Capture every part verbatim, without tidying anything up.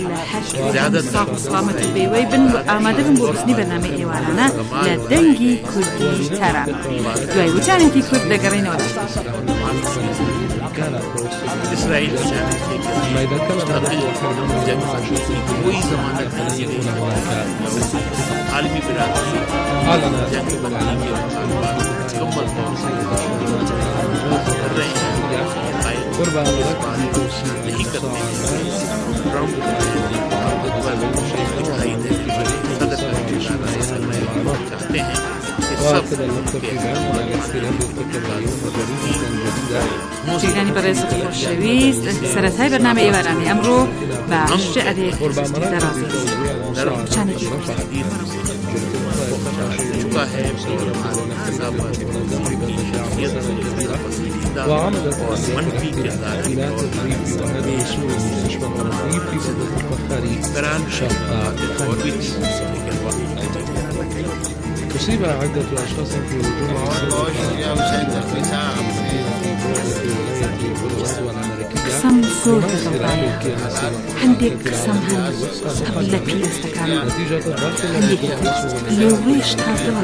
زیادە ساق و سلامەت و بێوەی بن و ئامادە بن بۆ بستنی بەرنامەی ئێوارانە لە دەنگی کوردی تاران. دوای وتارێکی کورد دەگەڕێنەوە إسرائيل ما إذا كان هو زمان عالمي برادري عالمي برادري كمل الرئيس قربان لحكمة جیرانی بەڕێز خۆشەویست سەرەتای بەرنامە ئێوارانی ئەمڕۆ بە شعرێک دەڕازێت چانێکی وعملت منفي كذلك وهذا يسوع يشبه الرغيف في سدة الفخاري شقة وبيت. أصيب عدة أشخاص في هجوم قسم زۆر دڵدایە هەندێک قسەم هەن هەبوو لە پیرۆستەکانە هەندێک لێوڕێش تازەوە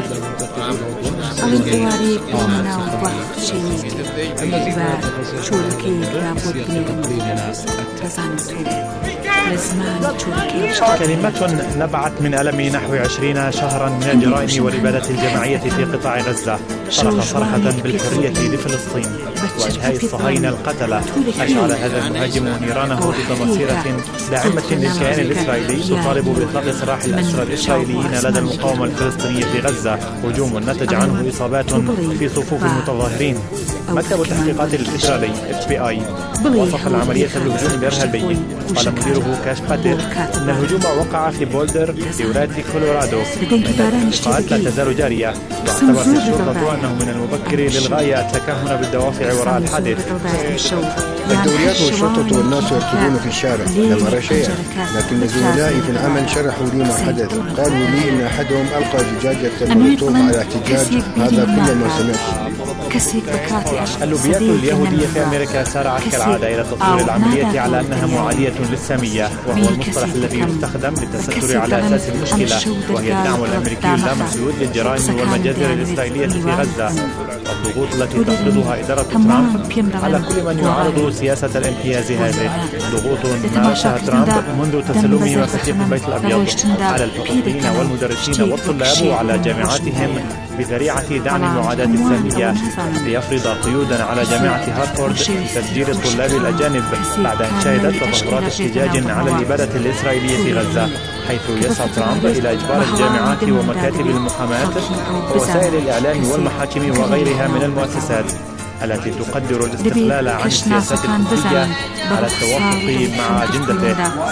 ئەڵێن ئێوارەیەک بۆ مناوە بەخشەیەک بە چۆلەکەیەکرا بۆ بنێرم دەزانم تۆ لە زمان چۆلەکەی. كلمة نبعت من ألم نحو عشرين شهرا من الجرائم والإبادة الجماعية في قطاع غزة صرخ صرخة بالحرية لفلسطين وإنهاء الصهاينة القتلة. أشعل هذا المهاجم نيرانه ضد مسيرة داعمة للكيان الإسرائيلي تطالب بإطلاق سراح الأسرى الإسرائيليين لدى المقاومة الفلسطينية في غزة، هجوم نتج عنه إصابات في صفوف المتظاهرين. مكتب التحقيقات الفيدرالي إف بي آي وصف العملية بالهجوم الإرهابي. قال مديره كاش باتر أن الهجوم وقع في بولدر في ولاية كولورادو. التحقيقات لا تزال جارية، واعتبرت الشرطة أنه من المبكر للغاية التكهن بالدوافع وراء الحادث. الدوريات والشرطة والناس يركضون في الشارع لم أرى شيئا، لكن زملائي في العمل شرحوا لي ما حدث. قالوا لي أن أحدهم ألقى زجاجة مولوتوف على احتجاج. هذا كل ما سمعت. اللوبيات اليهودية في أمريكا سارعت كالعادة إلى تطوير العملية على أنها معادية للسامية، وهو المصطلح الذي يستخدم للتستر على أساس المشكلة، وهي الدعم الأمريكي اللامحدود للجرائم والمجازر الإسرائيلية في غزة، والضغوط التي تفرضها إدارة ترامب على كل من يعارض سياسة الانحياز هذه. ضغوط مارسها ترامب منذ تسلمه مفاتيح البيت الأبيض على الحقوقيين والمدرسين والطلاب وعلى جامعاتهم بذريعة دعم معاداة السامية، ليفرض قيودا على جامعة هارفارد لتسجيل الطلاب الأجانب بعد أن شهدت تظاهرات احتجاج على الإبادة الإسرائيلية في غزة، حيث يسعى ترامب إلى إجبار الجامعات ومكاتب المحاماة ووسائل الإعلام والمحاكم وغيرها من المؤسسات التي تقدر الاستقلال عن السياسات الحكومية على التوافق مع أجندته.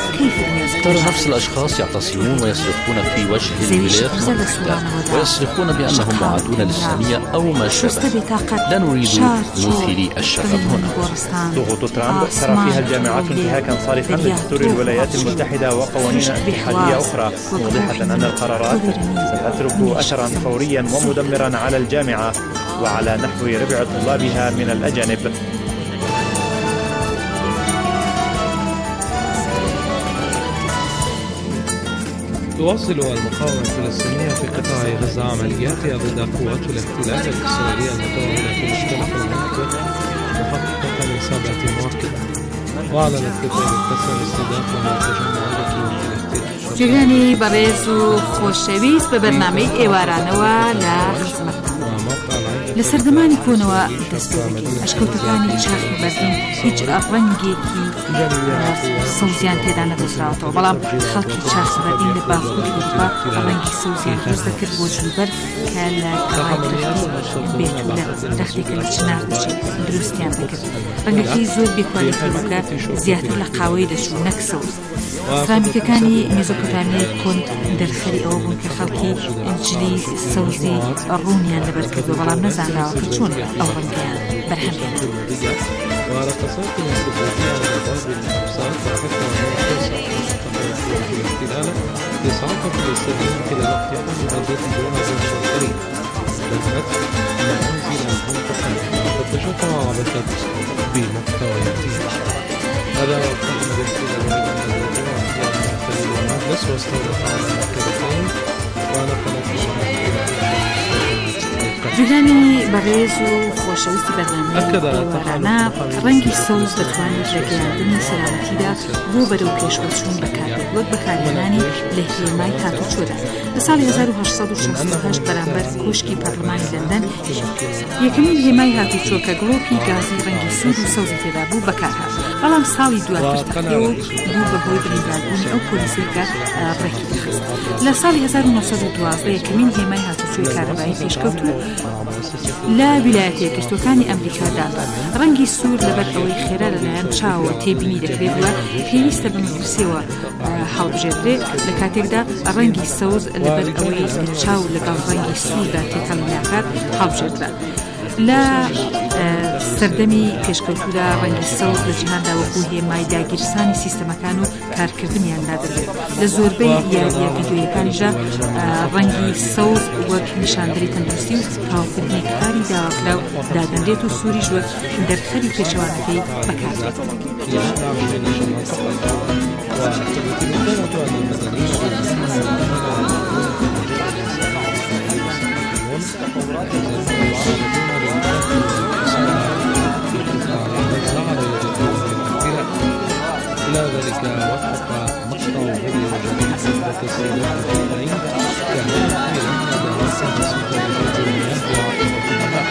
ترى نفس الأشخاص يعتصمون ويصرخون في وجه الولايات المتحدة ويصرخون بأنهم معادون للسامية أو ما شابه. لا نريد نثير الشغب هنا. ضغوط ترامب ترى فيها الجامعات انتهاكا صارخا لدستور الولايات المتحدة وقوانين اتحادية أخرى، موضحة أن القرارات ستترك أثرا فوريا ومدمرا على الجامعة وعلى نحو ربع طلابها من الأجانب. تواصل المقاومة الفلسطينية في قطاع غزة عملياتها ضد قوات الاحتلال الإسرائيلية المتواجدة في مختلف المناطق محققة لإصابة مؤكدة. وأعلنت قطاع القسم استضافة تجمعات الاحتلال. جیرانی بەڕێز و خۆشەویست بە بەرنامەی ئێوارانەوە لە خزمەتتان. لە سەردەمانی کۆنەوە دەستۆرەکی ئەشکەوتەکانی چاک و بەردین هیچ ڕەنگێکی سەوزیان تێدا نەدۆزراوەتەوە، بەڵام خەڵکی چاک و بەردین لە باکووری ئەوروپا ڕەنگی سەوزیان دروست دەکرد بۆ جوولبەر کە لە گەڕای درەختی بێت و لە درەختێکە لە چنار دەچێت دروستیان دەکرد. ڕەنگەکەی زۆر بێکوالیتی بووکە زیاتر لە قاوەی دەچوو نەک سەوز. سرامیکەکانی مێزۆپۆتامیای کۆن دەرخەری ئەوە بوون کە خەڵکی جلی سەوزی ڕوونیان لەبەر کردووە، بەڵام نەزانراوە کە چۆن ئەو ڕەنگیان بەرهەمێنن. هذا القدس واستولت على مكتبتين ونقلت جولانی بەڕێز و خۆشەویستی بەرنامەی ئێوارانە ڕەنگی سەوز دەتوانێت لە گەیاندنی سەلامەتیدا بۆ بەرەو پێشوەچوون بەکاربێت وەک بەکارهێنانی لە هێمای هاتوچۆدا. لە ساڵی هەزار و هەشت سەد و شەست و هەشت بەرامبەر کۆشکی پەرلەمانی لەندەن یەکەمین هێمای هاتوچۆ کە گڵۆپی گازی ڕەنگی سوور و سەوزی تێدا بوو بەکارهات. بەڵام ساڵی دواتر تەقیەوە بوو بەهۆی برینداربوونی ئەو پۆلیسەی کە ڕێکی دەخست. لە ساڵی هەزار و نۆ سەد و دوازدە یەکەمین هێمای هاتوچۆی کارەبایی پێشکەوت و لە ویلایەتە یەکگرتووەکانی ئەمریکادا ڕەنگی سوور لەبەر ئەوەی خێرا لەلایەن چاوە تێبینی دەکرێت وە پێویستە بە مەترسیەوە هەڵبژێردرێت لە کاتێکدا ڕەنگی سەوز لەبەر ئەوەی چاو لەگەڵ ڕەنگی سووردا تێکەڵ ناکات هەڵبژێردرا. لە سەردەمی پێشکەوتوودا ڕەنگی سەوز لە جیهاندا وەکو هێمای داگیرسانی سیستەمەکان و کارکردنیاندا دەبێت. لە زۆربەی یاریە ڤیدیۆیەکانیشدا ڕەنگی سەوز وەک نیشاندەری تەندروستی و تەواوکردنی کاری داواکراو دادەنرێت و سووریش وەک دەرخەری پێشەوانەکەی بەکاردێت. إلى ذلك وثق مقطع فيديو جديد بتسجيلات الجيلين كان مؤمنا بدراسة سلطة المياه وعاطفة النبات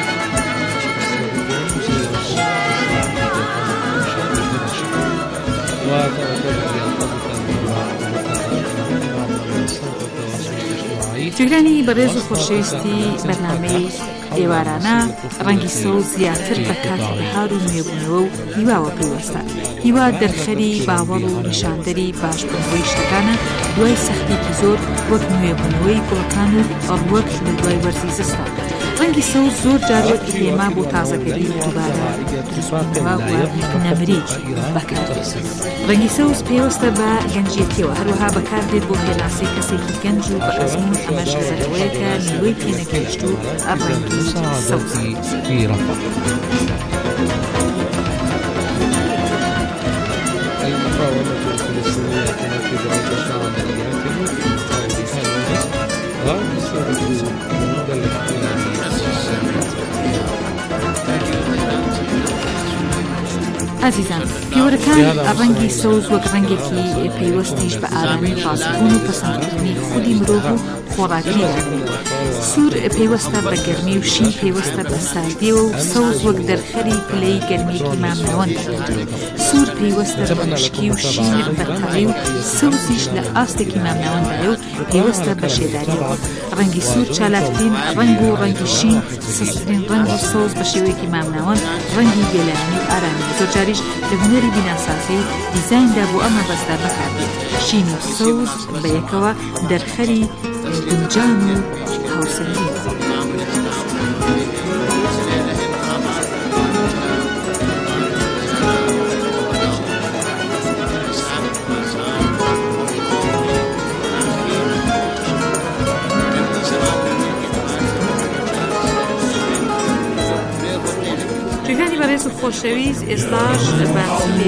جگرانی بەڕێز و خۆشەویستی بەرنامەی ئێوارانە ڕەنگی سەوز زیاتر بە کاتی بەهار و نوێبوونەوە و هیواوە پێوەستە. هیوا دەرخەری باوەڵ و نیشاندەری باشبوونەوەی شتەکانە دوای سەختێکی زۆر وەک نوێبوونەوەی گوڵەکان و ئەڕوەک لە دوای وەرزی زستان. ڕەنگی سەوز زۆر جار وەک هێما بۆ تازەکردنی دووبارە دروستبوونەوە و نەمری بەکاردێت. ڕەنگی سەوز پێوەستە بە گەنجێتیەوە هەروەها بەکاردێت بۆ هێناسی کەسێکی گەنج و بە ئەزمون ئەمەش لەبەرەوەیە کە نیوەی پێنەگەیشت و ئەڕەنگی سەوز. المقاومة الفلسطينية تنفذ عدة عمليات في هذا غير سبب وجود الاحتلال عزیزان، پیوەرەکان ڕەنگی سەوز وەک ڕەنگێکی پەیوەستیش بە ئارامی ڕاستبوون و پەسەندکردنی خودی مرۆڤ و خۆڕاگری سوور پێوەستە بە گەرمی و شین پێوەستە بە ساردیەوە و سەوز وەک دەرخەری پلەی گەرمێکی مامنەوەند سوور پێوەستە بە مشکی و شین بە تەڕی و سەوزیش لە ئاستێکی مامنەوەندایە و پێوەستە بە شێداریەوە. ڕەنگی سوور چالاکترین ڕەنگ و ڕەنگی شین سسترین ڕەنگ و سەوز بە شێوەیەکی مامنەوەند ڕەنگی گێلانی و ئارامی زۆر جاریش لە هونەری بیناسازی و دیزایندا بۆ ئەمە بەستا بەکاردێت. شین و سەوز بە یەکەوە دەرخەری گونجان و هاوسەنگی. جگانی بەڕێز و خۆشەویست ئێستاش باسی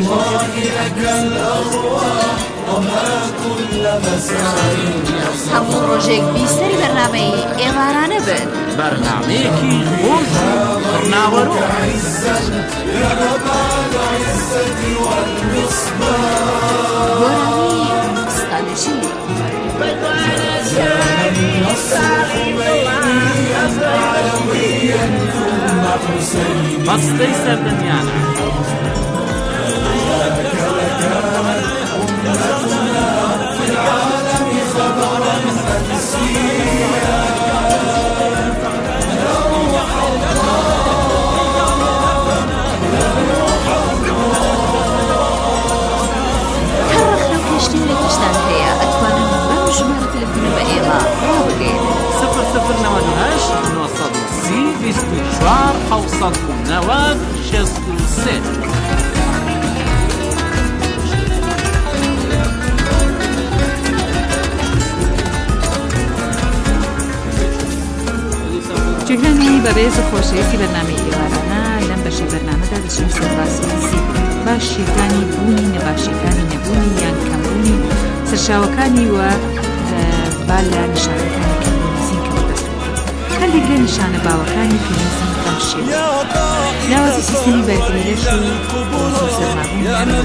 هەموو ڕۆژێک بیستەری بەرنامەی ئێوارانە بن بەرنامەیەکی خۆش بڕناوەرۆ گۆرانی ستراتژی مەستەی سەردەمیانە حوصد نواد شست و سه جگرانی بەڕێز و خۆشەویستی بەرنامەی ئێوارانە لەم بەشەی بەرنامەدا دەچین سەر باسی زیک باشیەکانی بوونی نەباشیەکانی نەبوونی یان کەمبوونی سەرچاوەکانی وە با لە نیشانەکانی کەمبوونی زینکە بەدەست بێت. هەندێک لە نیشانە باوەکانی کەمی زینک بەم شێوە: لاوازی سیستەمی بەرگریلەش و سەرمابوونیان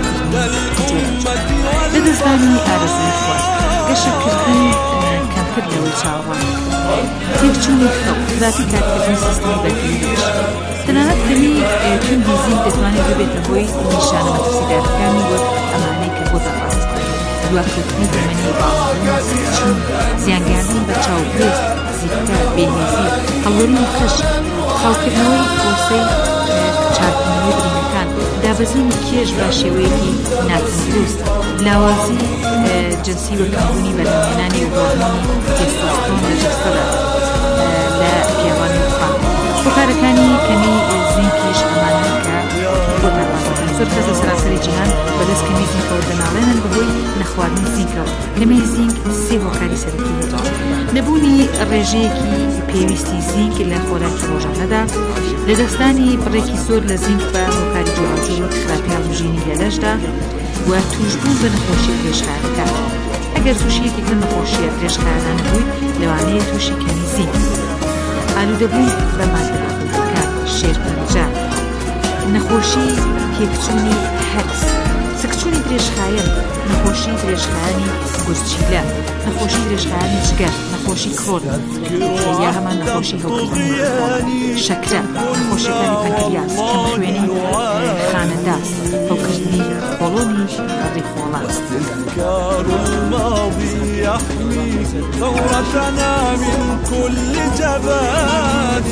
لە دەستدانی ئارەزوی خوارد، گەشەکردن کەمتر لەوەی چاوەڕوان، تێکچوونی خەو، خراپی کارکردنی سیستەمی بەرگریلەش. تەنانەت کەمی توندی زینک دەتوانێت ببێتە هۆی نیشانە مەترسیدارەکانی وەک ئەمانەی کە بۆ دەڕاست: دواکەوتنی دەمەنی باڵندە، سکچوون، زیانگەیاندن بە چاوپێست، زیکتە، بێهێزی، هەڵوەری خش، خاوکردنەوەی کۆسەی چاکردنەوەی برینەکان، دابەزینی کێش بە شێوەیەکی ناتەندروست، لاوازی جنسی وە کەمبوونی بەرهەمهێنانی هۆرمۆنی تێستۆستێرۆن لە جەستەدا لە پیاوان و خوان. هۆکارەکانی کەمی زینکیش ئەمانن کە بۆ دەڕاستەکان زۆر کەس لە سەراسەری جیهان بەدەست کەمی زینکەوە دەناڵێنن بەهۆی نەخواردنی زینکەوە. کەمی زینک سێ هۆکاری سەرەکی هەیە: نەبوونی ڕێژەیەکی پێویستی زینک لە خۆراکی ڕۆژانەدا، لەدەستدانی بڕێکی زۆر لە زینک بە هۆکاری جوڵاجوڵ وەک خراپی هەڵبژێنی لە لەشدا، و توشبوون بە نەخۆشی درێژخایەنەکان. ئەگەر تووشیەکێک لە نەخۆشیە درێژخایەنان بوویت، لەوانەیە تووشی کەمی زینک. ئالوودەبوون بە مادەکان، شێرپەنجە، نەخۆشی پێکچوونی هەرس، سکچوونی درێژخایەن، نەخۆشی درێژخایەنی گورچیلە، نەخۆشی درێژخایەنی جگەر، نەخۆشی کڕۆر، یا هەمان نەخۆشی هەوکردنی شەکرە، نەخۆشیەکانی پەنکریاس، کەمخوێنی خانەداس، هەوکردنی بۆڵۆنی ڕێخۆڵان. استذكار الماضي يحمي ثورتنا من كل جبان.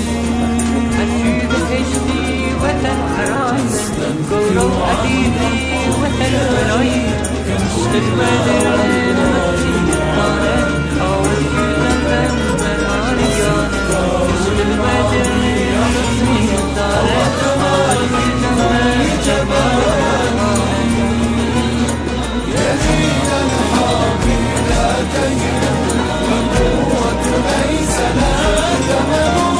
وطن حرام قولوا أديدي وطن بلاي استقبال المكتي مانا أول كذا من عريان استقبال المكتي دارت أول كذا من جبان. يزيد الحاضي لا تجد القوة ليس لها ثمن.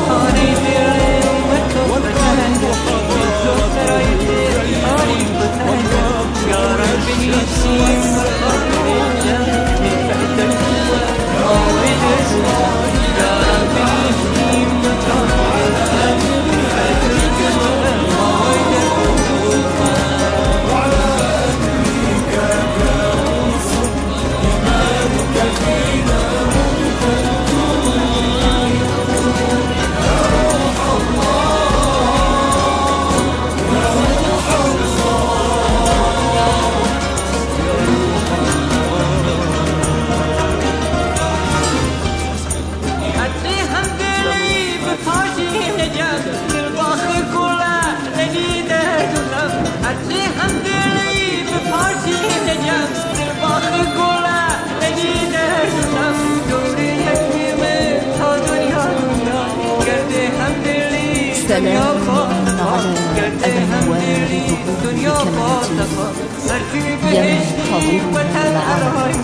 سلام على أبي والده بكلماته ينتظرني العالم.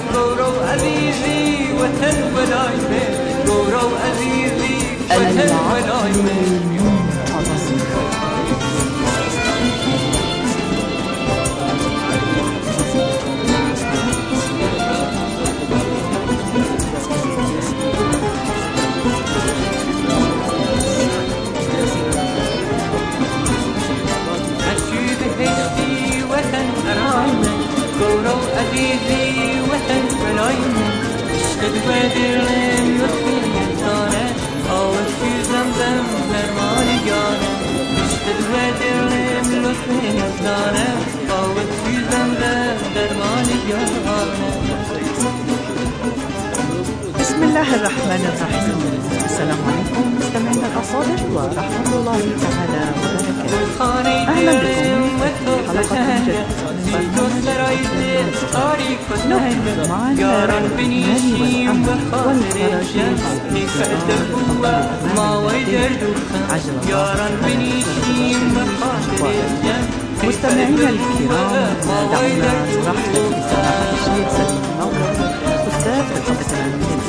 العقل المنتظر. بسم الله الرحمن الرحيم. السلام عليكم مستمعينا الأفاضل ورحمة الله تعالى وبركاته. أهلا بكم في حلقة جديدة من برنامج نحن معا المال والأمر والخراجين مستمعينا الكرام، دعونا نرحب بسماحة الشيخ سليم النور أستاذ الفقه العلمية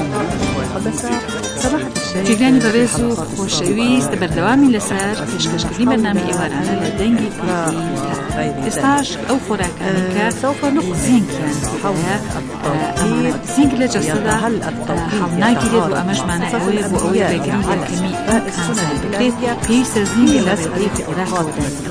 جێگانی بەڕێز و خۆشەویست بەردەوامی لەسەر پێشکەشکردنی بەرنامەی ئێوارانە لە دەنگی کوردی استاش أو خوراكانك سوف نقل زينك يعني التوقيت زينك لجسدا هل التوقيت حمناكي ديدو أمش معنا أوي وأوي رجلي الكمي كان بكريت بيس زينك لسعيد خوراك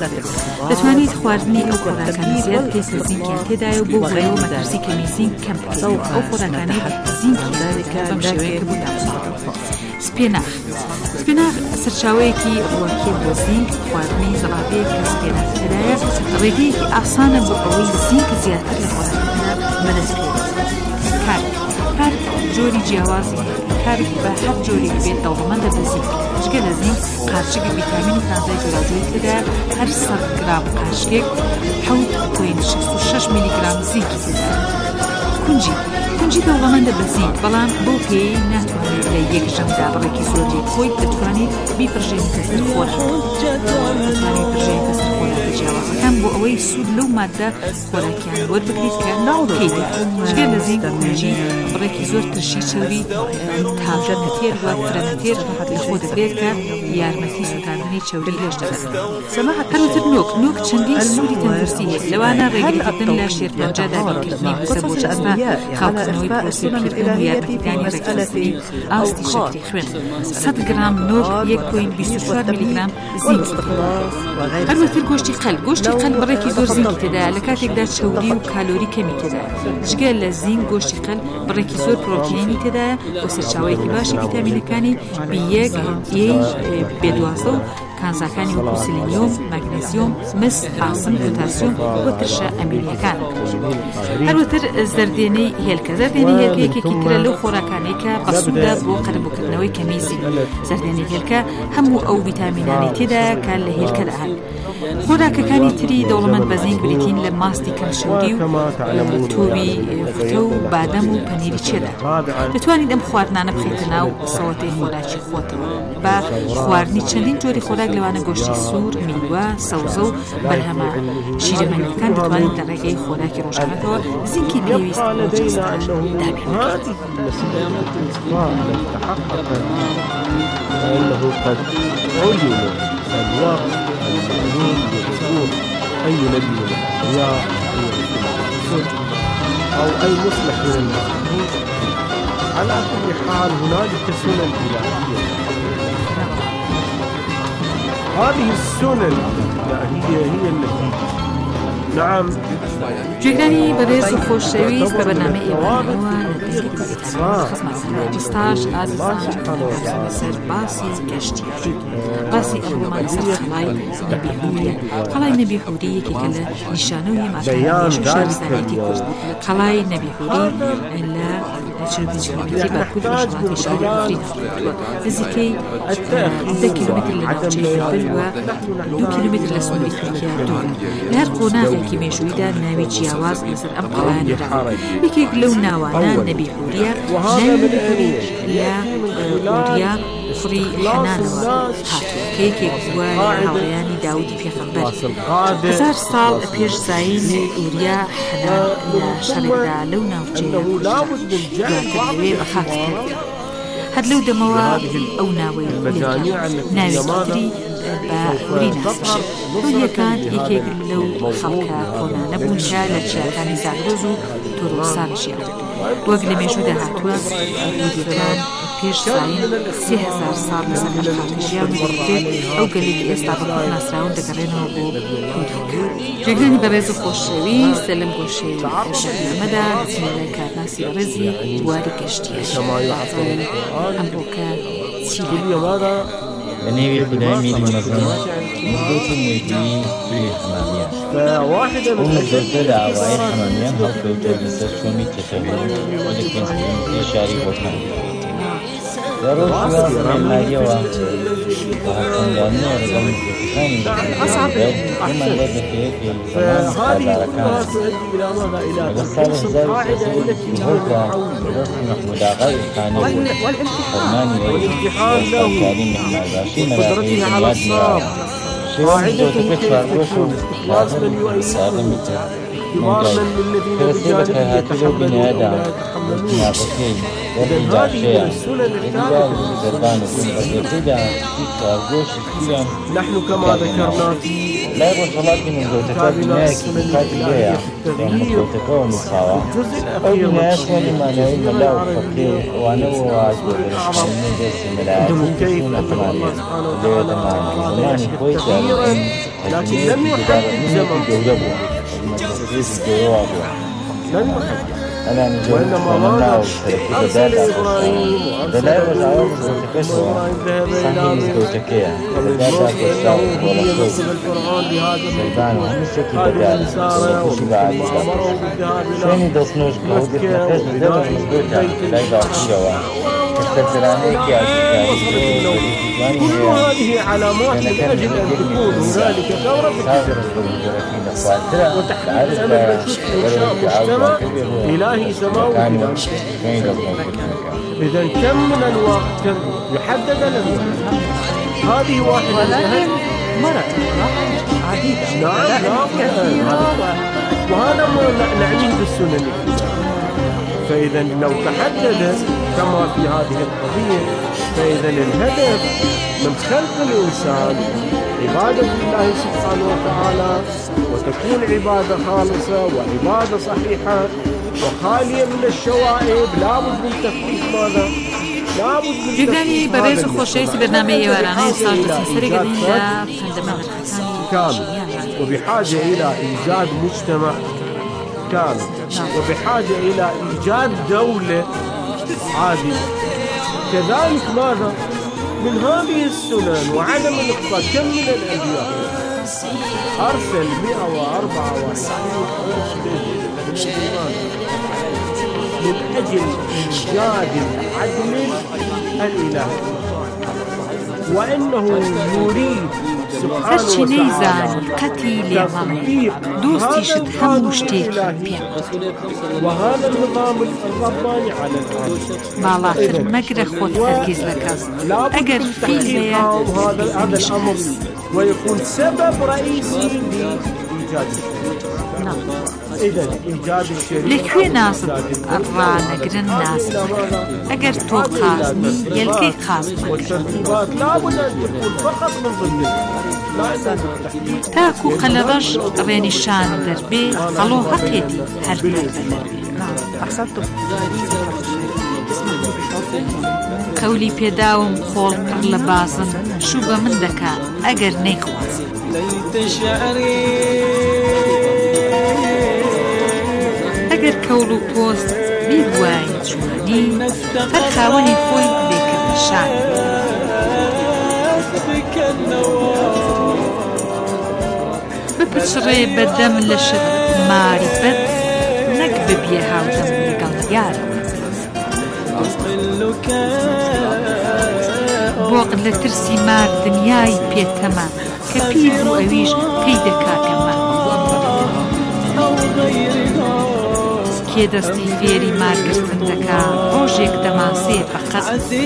دتوانيت خواردني أو خوراكان زياد كيس زينك يعني تدايو بو غيو مدرسي كمي زينك كم سوف أو خوراكاني زينك ذلك بمشويك بودام سبيناخ سبيناخ سرچاويكي وكيل وزينك خواردني زرابي كسبيناخ تدايا ريكي أفصانا بقوي زينك زيادة لخوراكنا مدرسي كارك كارك جوري جيوازي كارك بحر جوري بيت دوضمان دبزيك شكل زينك قارشك فيتامين كانزاي جوراجوي تدا هر صد جرام قارشك حوت كوين شخص وشش ميلي جرام زينك تدا كنجي كنجي دوضمان دبزيك بلان بوكي ناتواني ليك جمدا بريكي زوري خوي بتواني بيفرجين كسر خورا بتواني فرجين كسر خورا تجاوز كان بو اوي سود لو مادة خورا كان ود بكريت كان كيدا شكل لزيك كنجي بريكي زور ترشي شوري تهاجر نتير وفر نتير لخود بريكا يارمتي سوتاندني شوري ليش تدا سماحة هلو نوك نوك تشندي سوري تندرسيه لو انا رجلي تبدن لا شير بنجادا بكرتني بسبب جاستا خاطر نوي بروسي كيركن ويارمتي تاني رجلي أستي شكري خوين صد جرام نور يكوين بيسوشوار ميليغرام زينك هل مثل قوشتي قل قوشتي قل بريكي زور زينك تدا لكاتك دا تشوري وكالوري كمي تدا شكال لزين قوشتي قل بريكي زور بروتيني تدا وسرچاويكي باشي فيتامين كاني بيك يي بدوازو كانزاكاني وكو سيلينيوم مغنيسيوم مس عاصم بوتاسيوم وترشا أمينيا كان هل وتر زرديني هيلكا زرديني هيلكا كي كتر لو خوراكانيكا بصودا بو قربو كرنوي كميزي زرديني هيلكا همو أو فيتاميناني تدا كان لهيلكا دهان خوراكا كاني تري دولمن بزين بريتين لماستي كمشوديو توبي فتو بادم و پنيري چدا دتواني دم خواردنانا بخيتناو صوتي خوراكي خوتو با خواردني چندين جوري خوراك لوانا گوشتی سور، میوه، سوزو بەرهەمە شیرەمەنیەکان دەتوانین لە ڕێگەی خۆراکی ڕۆژانەتەوە زینکی پێویست بۆ جەستە دابین فإنه قد عين الوقت المعلوم لظهور أي نبي من الأنبياء أو أي مصلح من المصلحين. على كل حال هنالك سنن إلهية، هذه السنن الإلهية هي التي نعم جيراني بريز وخوشويست ببرنامج إيوانوا لديك خصمة بستاش عزيزان سر باسي كشتياري باسي أهوما سر خلاي نبي حورية خلاي نبي حورية كي كلا نشانوية معتانية شوشار سانيتي كرد خلاي نبي حوري إلا شربي جهومتي باكل وشماتي شاري مفرين نزيكي دا كيلومتر لنوجه البلوة دو كيلومتر لسنوي تركيا دول لهر قناغي كي ميشويدا ناوي جياواز مثل أم قواني رأي يكيك لو ناوانا نبي حوريا ناوي نبي حوري لا حوريا فري حنان هاتو كيكي بواي هاورياني داودي في خبر هزار سال بيش زاين حوريا حنان لا شرق لو ناوجي ياتبوي بخاك هاد لو دموا أو ناوي ناوي تدري بورينا سبشي وهي كان يكيك لو خلقها كونا نبون شالة شاكاني زعروزو تروسان شيا وقل ميشودة هاتوا ودي كان بيش ساين سي هزار صار مسكر خاتجيا ونبريك أو قليك إستابقوا ناسراون دقرينو بو كودوك جيغاني بريزو خوشوي سلم قوشي برنامدا نسمي كارناسي رزي دواري كشتيا أمبوكا تيلا نبي خدای میری مزنون مدت مدی توی حمامیه اون مدت دعوای حمامیه هم که جلسه شومی تشابهی ولی کنسیم اشاری بکن در روز شما مالی و تحسنگانی و رقم کشانی من ذات که زمان خزارکان اگر سال هزار سیصد بهرجا درست محمود آقای خانی فرمانی و استاد کاریم محمداشی مراقبی بنیاد میاد شیوان جوتک فرقوشو لازم سالم فرسي بك هاتلو بنادم ناقصين والإنجاب شيئا إنجاب زربان وكل بسيطة في فرقوش كيان نحن كما ذكرنا في لا وصلات من زوجتك بناكي قاتلية يوم زوجتك ونصاوة أو بناس ولما نعيم الله وفقير وأنو عزو من جسم العالم يكون أثمانيا ليه تمانيا زماني كويسة لكن لم يحدد زمن جوابه المدرسة جوابه لم يحدد وإنما ماذا أرسل إبراهيم وأرسل إبراهيم صحيح زوجتكيا ومن نصب الفرعون بهذا هذه النسارة وأمروا بالذهاب إلى كل هذه علامات من أجل أن تكون هنالك ثورة في الجزيرة وتحقيق أمل بسيط إنشاء مجتمع إلهي سماوي. إذا كم من الوقت يحدد لنا هذه واحدة ولكن مرت عديدة نعم كثيرة وهذا ما نعنيه بالسنن. فإذا لو تحدد كما في هذه القضية فإذا الهدف من خلق الإنسان عبادة الله سبحانه وتعالى وتكون عبادة خالصة وعبادة صحيحة وخالية من الشوائب. لابد من تخفيف ماذا؟ لابد من جداني بريز خوشيس برنامج وراني صار بسنسري قدين لا فندمان كامل وبحاجة إلى إيجاد مجتمع كامل وبحاجة إلى إيجاد دولة عادلة. كذلك ماذا؟ من هذه السنن وعدم الإخفاء كم من الأنبياء أرسل مئة وأربعة وعشرين من أجل إيجاد العدل الإلهي وإنه يريد هرچی نەیزانی قەتی لێمەڵێ دۆستی شت هەموو شتێکی پێ وهذا النظام الرباني على الأرض باڵاتر مەگرە خۆت هەرگیز لە کەس ئەگەر فیل هەیە هذا الأمر ويكون سبب رئيسي لإيجاد إذا إيجاد الشريعة لەکوێ ناست ڕانەگرن ناست ئەگەر تۆ قازمی یەلکەی قاز والترتيبات لابد أن تكون فقط من ضمنها تاکو قەلەبەش ڕێنیشان دەربێ هەڵۆ هەقێتی هەر أحسنتم. قەولی پێداوم خۆڵ پڕ لە بازن شوو بە من دەکا ئەگەر نەیخوازم ئەگەر کەوڵ و پۆست بیبوای جوانی هەر خاوەنی خۆی بێکردشان بپچڕێ بەدەم لە شت ماری بەد نەک ببیە هاودەم لەگەڵ یارە بۆق لە ترسی مار دنیای پێتەمە کە پیر بوو ئەویش پێی دەکاتەمە کێ دەستی فێری مارگرتن دەکا ڕۆژێک دەماسێ فەقەت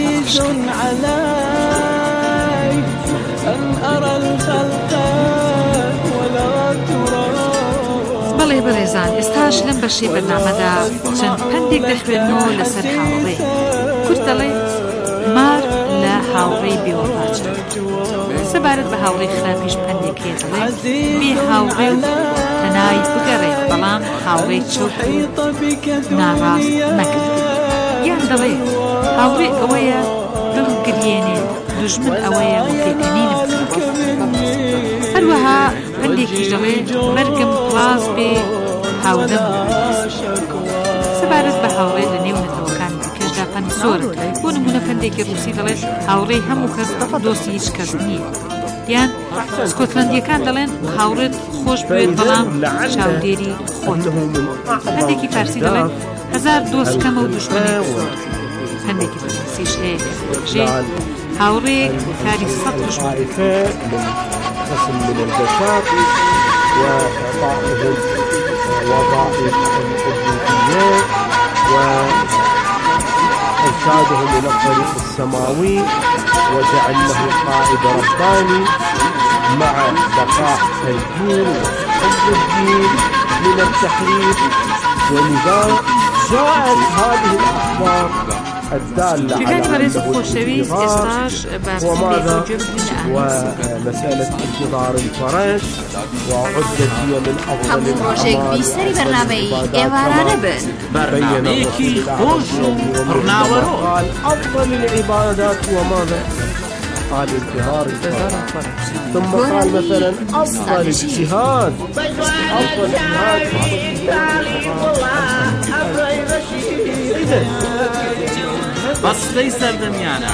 بەڵێ بەڕێزان ئێستاش لەم بەشەی بەرنامەدا چەند پەندێک دەخوێنەوە لەسەر هاوڕێ کورد دەڵێ مار لە هاوڕێی بێوەفاچە سەبارەت بە هاوڕێی خراپیش پەندێک هەیە دەڵێ بێ هاوڕێ و تەنای بگەڕێ بەڵام هاوڕێی چۆت ناڕاست مەکرد یان دەڵێ هاوڕێ ئەوەیە بگرێنێت دوژمن ئەوەیە و پێکەنینم هەروەها پەندێکی دەڵێ مەرگم پڵاز بێ هاودەم سەبارەت بە هاوڕێ لە نێو نەتەوەکان کەشدا پەند زۆرن بۆ نمونە پەندێکی ڕووسی دەڵێت هاوڕێی هەموو کەس دۆستی هیچ کەس نییە یان سکۆتلەندیەکان دەڵێن هاوڕێت خۆش بێت بەڵام چاودێری خۆت پەندێکی فارسی دەڵێت هەزار دۆست کەمە و دوژمنێک پەندێکی فارسیش هەیە ژێ هاوڕێ کاری سەد دوژمن قسم من البشر وإعطائهم وظائف الأبوية وإرشادهم إلى الطريق السماوي وجعل له قائد رباني مع بقاء الدين وحفظ الدين من التحريف. ولذا جاءت هذه الأخبار الدالة على أنه الانتظار هو ماذا؟ ومسألة انتظار الفرج وعدة هي من أفضل الأعمال برنامجي خوشو برناورو قال أفضل العبادات هو ماذا؟ قال انتظار الفرج. ثم قال مثلا أفضل اجتهاد أفضل اجتهاد بس ليس الدنيانا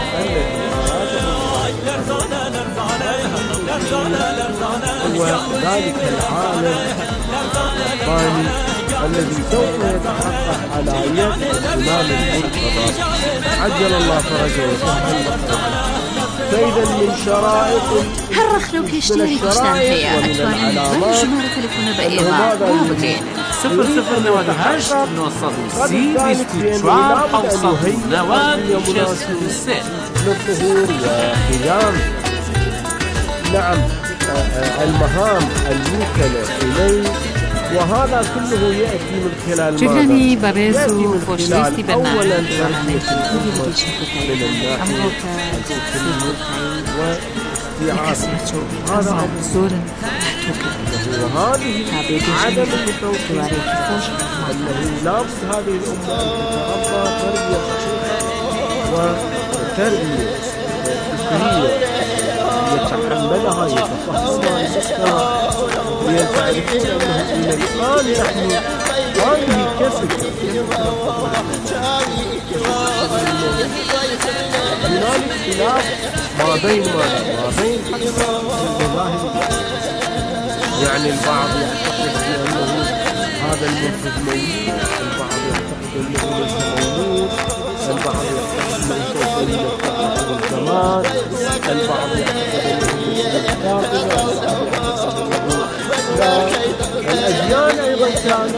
وذلك العالم الرباني الذي سوف يتحقق على يد الإمام المرتضى عجل الله فرجه وسهل. فإذا من شرائط هالرخلو كيشتري كشتان هي أتواني نبغي جمارة تليفون بأيضا وابقين صفر صفر نواد هشت نوصد سي بيسكو تراب أوصد نواد شسك السن للظهور وقيام نعم المهام الموكلة إليه، وهذا كله يأتي من خلال جبراني برزو خوشويستي برنامج أولا تربية الأمة من الناحية واستيعاب هذا زورن وهذه عدم التوفيق أنه لابد هذه الأمة أن تتربى تربية صحيحة وتربية فكرية يتحملها يتفهمها المجتمع ليعرفون أنه إن الآن نحن هذه كسب هنالك خلاف ما بين ما بين المذاهب، يعني البعض يعتقد بأنه هذا المنفذ مولود، البعض يعتقد أنه ليس مولود، البعض يعتقد أنه سوف يتحقق الزمان، البعض يعتقد أنه الأديان أيضا كانت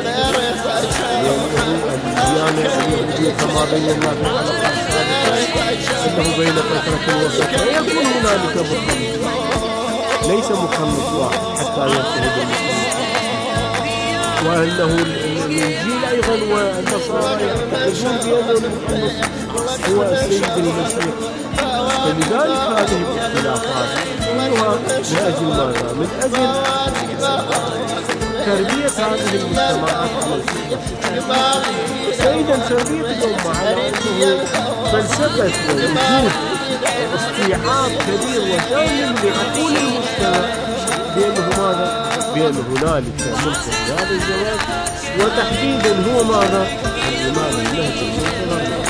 الأديان اليهودية كما بينا في الحلقة السابقة أنه بين فترة وفترة يكون هنالك مخمس، ليس مخمس واحد حتى ينتهي بالمخمس، وأنه الإنجيل أيضا والنصارى يعتقدون بأن المخمس هو السيد المسيح. فلذلك هذه الاختلافات كلها من أجل ماذا؟ من أجل تربية هذه المجتمعات على الفكرة. فإذا تربية الأمة على أنه فلسفة ووجود استيعاب كبير وشامل لعقول المجتمع بأنه ماذا؟ بأن هنالك منفذ هذا الزواج، وتحديدا هو ماذا؟ الإمام المهدي المنتظر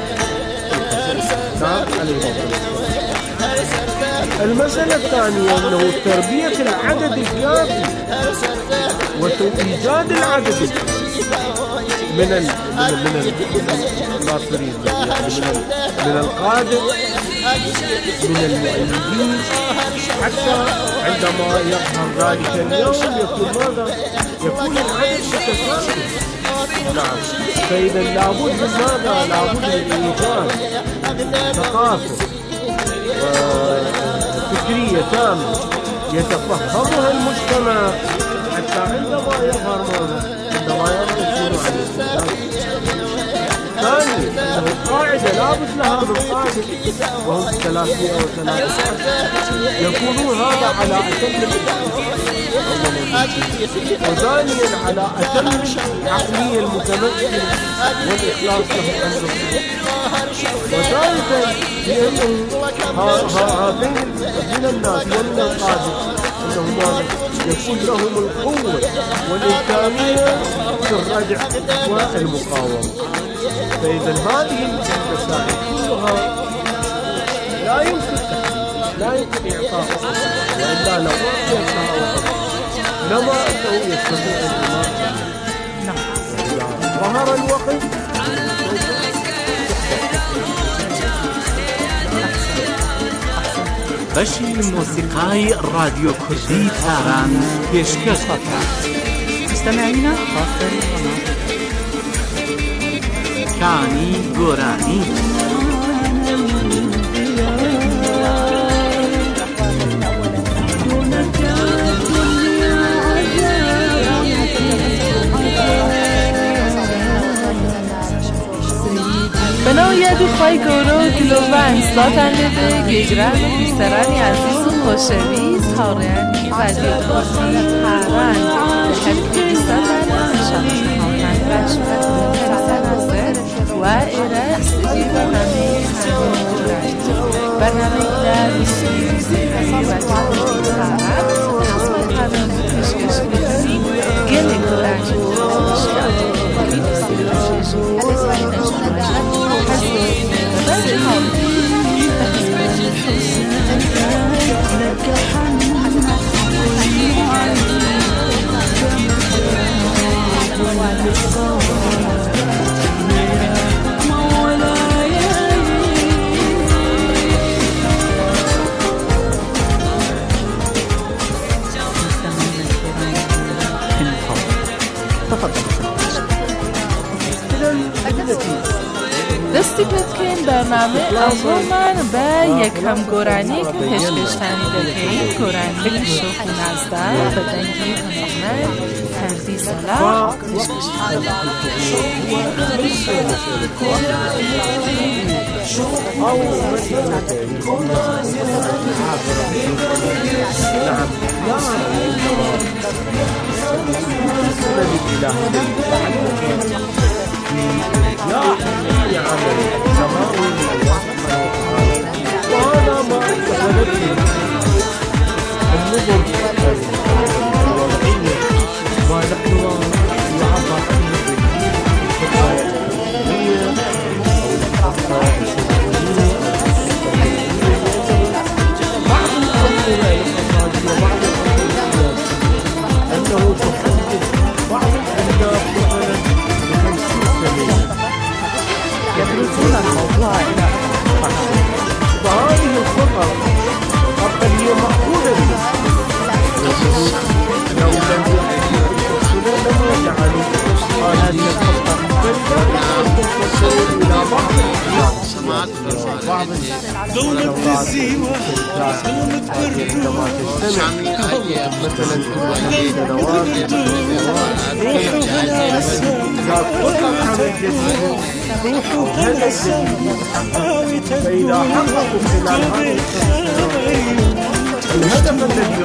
المسألة الثانية أنه تربية العدد الكافي وإيجاد العدد الكافي من ال من من الناصرين، يعني من من القادة من المؤيدين، حتى عندما يظهر ذلك اليوم يكون ماذا؟ يكون العدد متكافئ. نعم، فإذا لابد من ماذا؟ لابد من إيجاد ثقافة وفكرية تامة يتفهمها المجتمع، حتى عندما يظهر ماذا؟ عندما يظهر عن الإسلام. ثاني أنه قاعدة لابد لها من قاعدة وهم ثلاثمائة وثلاثة يكونون هذا على أتم وثانيا على أتم العقلية المتمكنة والإخلاص له أمره، وثالثا بأنه هذين من الناس ومن القادة أنهم يكون لهم القوة والإمكانية في الردع والمقاومة. فإذا هذه المسائل كلها لا يمكن تحديدها، لا يمكن إعطاءها، وإلا لو أعطيتها لما أنه يستطيع الإمام. ظهر الوقت بەشی موسیقای رادیو کوردی تاران پێشکەش دەکات. مستمعينا فاصل کانی گۆرانی بناء یادی خواهی گورو گلوبا انسلاتن بده گیگرم بیسترانی عزیز و خوشویز هاریانی ودیو خواهی پرنگ شبیه بیسترانی نشانش خواهند بشمت کنسن ازده و ایره استدی برنامه همه گرنگ برنامه در بیستریزی همی و جمعی پرنگ حسب همه کشکش کنی گلی گرنگ دستی بکن برنامه اول من به یک هم گرانی که هشکشتنی دکهی گرانی شوخ نزده به دنگی هنرمن هردی سلا هشکشتنی يا عمل سماوي من الله سبحانه وتعالى وهذا ما اتخذته النظم الوضعية ما نحن نعبر عنه بالقضايا التكنولوجية أو القضايا الشرعية بعض الأمثلة للقضايا وبعض الأمثلة أنه تحدث بعض الأهداف مثلا بخمسين سنة يدرسون الموضوع إلى وهذه الخطط قد هي مأخوذة لو لم يجعلوا هذه الخطة فلذلك إلى بعض بعض دولة الزيوة عندما تجتمع مثلا في سنوات إذا تطلق على الجديد هذا الجديد فإذا حققوا خلال هذه الهدف الذي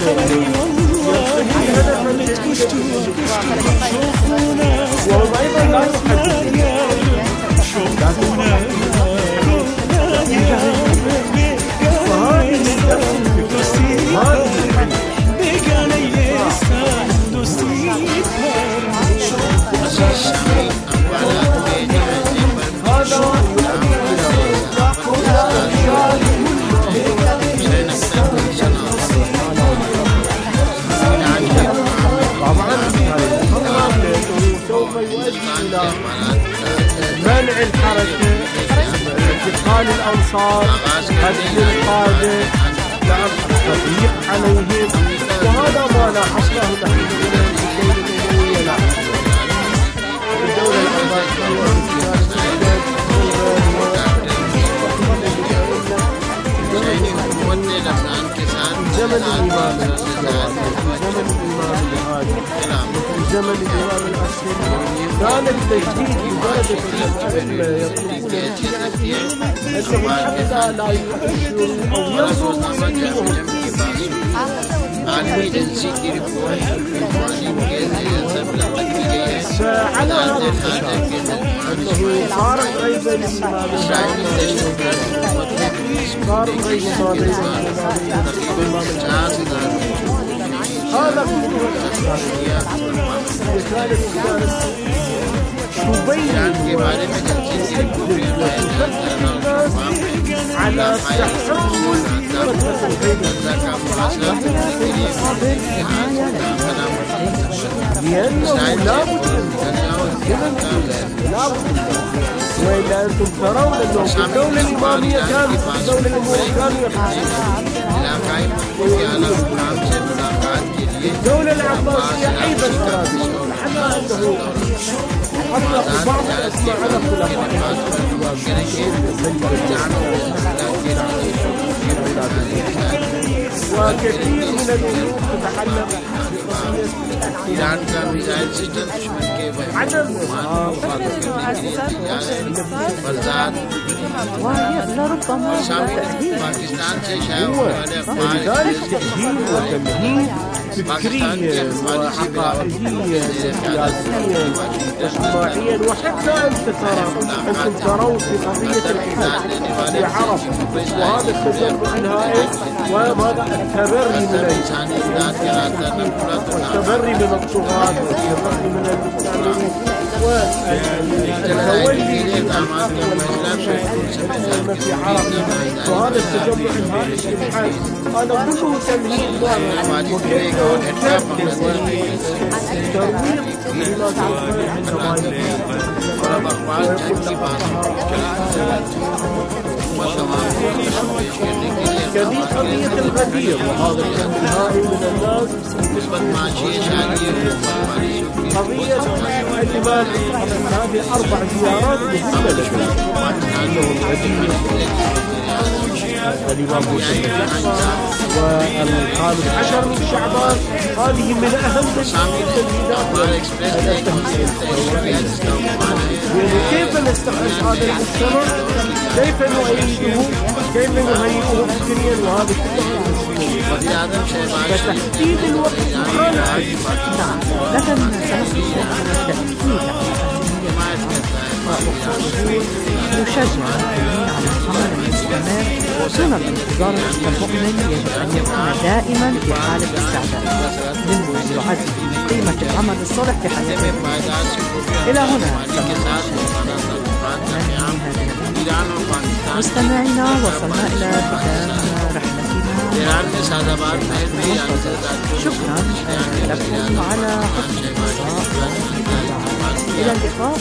وهو أيضا لا يحدد منع الحركة انتقال الأنصار هدم القادة نعم التضييق عليهم وهذا ما لاحظناه نحن في الدولة الأموية الدولة العباسية زمن الإمام زمن الإمام الهادي زمن الإمام العسكري كان التجديد لدرجة الأئمة يطلبون أنهم حتى لا يؤثروا أو ينظروا سيئهم فعلى هذا الأساس أنه صار غيبا للإمام الشافعي صار غيبا للإمام الشافعي هذا كله الأساسيات كانت كانت تبين على تحول فترة الغيبة لأنه لا بد لا بد وإلا أنتم ترون أنه في الدولة الإمامية كانوا في الدولة الأموية كانوا الدولة العباسية أيضا أرادوا لحتى أنه حتى بعض الأسماء على خلافات وكثير من الأمور تتعلق إيران का मिसाइल से जब दुश्मन के عدم إظهار ولربما पाकिस्तान से शायद ولذلك تأهيل وتمهيد فكريا وعقائديا وسياسيا واجتماعيا، وحتى أنت ترى أنتم ترون في قضية الحج في عرب وهذا التجرب الهائل وماذا التبري من والتبري من الطغاة والتبري من المستعمرين والتولي للحق والمسلم في عرب، وهذا التجمع الهائل في الحج هذا كله تمهيد وكيف تكتب ترويض لما تعمل عندما كذي قضية الغدير، وهذا الانتهاء من الناس قضية اعتماد هذه أربع زيارات مهمة لنا الإمام بوشير والخامس عشر من شعبان، هذه من أهم التمهيدات. يعني كيف نستخرج هذا المجتمع، كيف نؤيده، كيف نهيئه فكريا، وهذا كله فتحديد الوقت سبحان الله. نعم، لكن سنصل إلى التأكيد يشجع المسلمين على العمل المستمر دون الانتظار، والمؤمن يجب أن يكون دائما في حالة استعداد، مما يعزز من قيمة العمل الصالح في حياته. إلى هنا مستمعينا وصلنا إلى ختام رحلتنا. شكرا لكم على حسن الإصغاء. إلى اللقاء.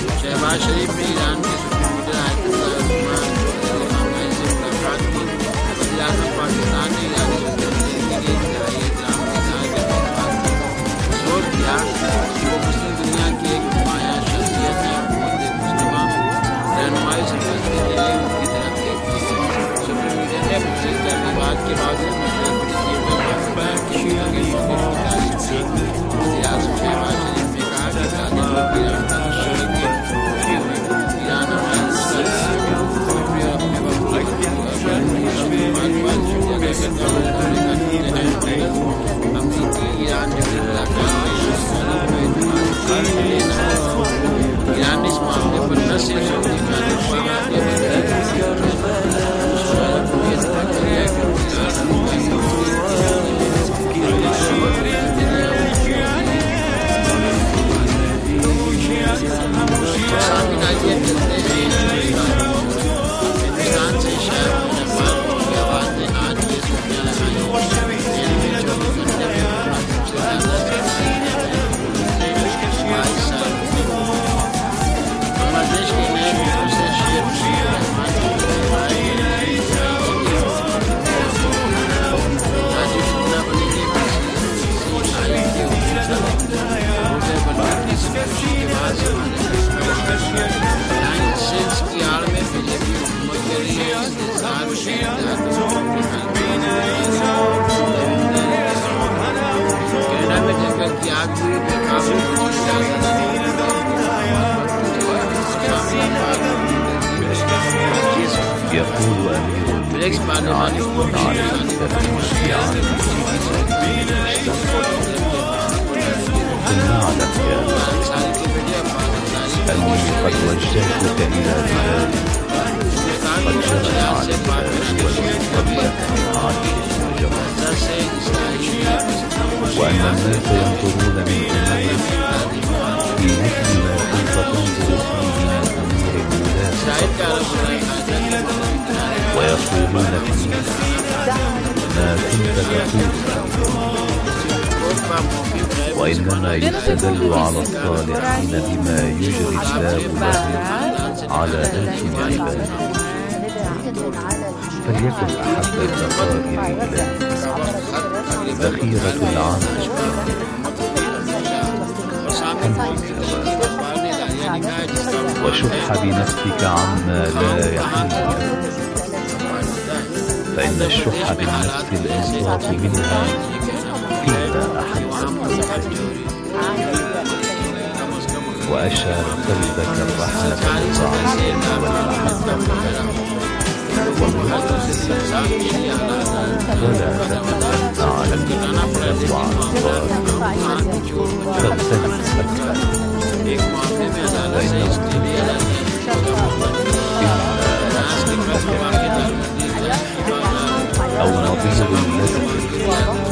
يقول أمير المؤمنين علي بن علي كنا أعلم يا أني قد وجهتك إلى بلادي قد جرت عليها والطبيعة علي وأن الناس ينظرون من أمرك في مثل ما كنت تنظر فيه من أمور المناسبة ويقولون فيه ما كنت تقول، وإنما يستدل على الصالحين بما يجري الله لهم على ألسن عباده. فليكن أحب الذخائر إليه ذخيرة العمل وشح بنفسك عما لا يحل فإن الشح بالنفس الإنصاف منها إلا أحب الخير. وأشار قلبك الرحمة والتعظيم والمحبة ولا تتمنى على الإيمان وعلى فاغتنم أكثر فإنه إما نفسك أو نظير الذي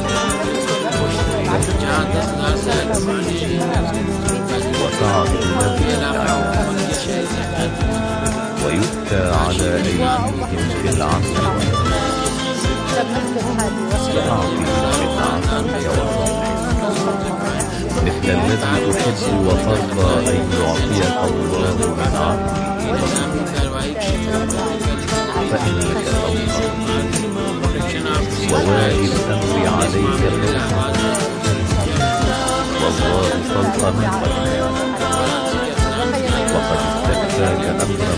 وطعم الذي ويؤتى على أيديهم في العمل فأعطي من عفوك مثل الذي تحب وترضى أن يعطيك الله من عفوه فإنك توقف ووالي الأمر عليك الرحمة والله فوق من قد وقد استكفاك أمرا